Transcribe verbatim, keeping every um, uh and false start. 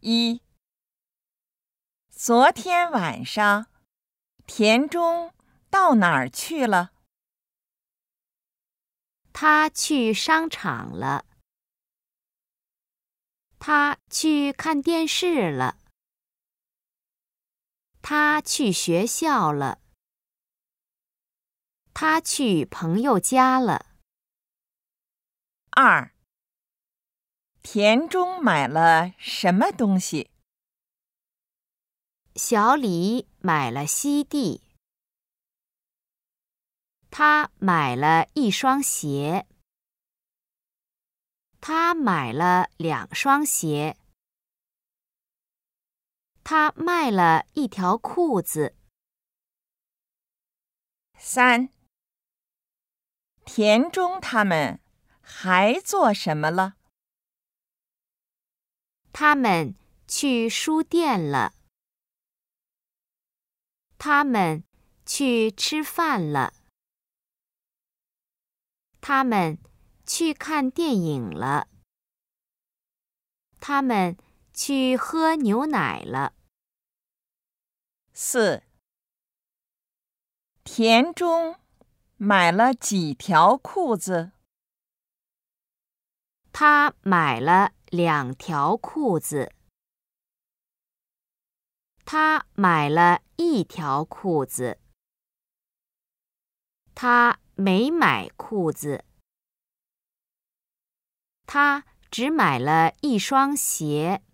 一，昨天晚上，田中到哪儿去了？ 他去商场了。他去看电视了。他去学校了。他去朋友家了。 二，田中买了什么东西？ 小李买了西地。他买了一双鞋。他买了两双鞋。他卖了一条裤子。 三，田中他们还做什么了？ 他们去书店了。他们去吃饭了。他们去看电影了。他们去喝牛奶了。 四，田中买了几条裤子？ 他买了两条裤子。他买了一条裤子。他没买裤子。他只买了一双鞋。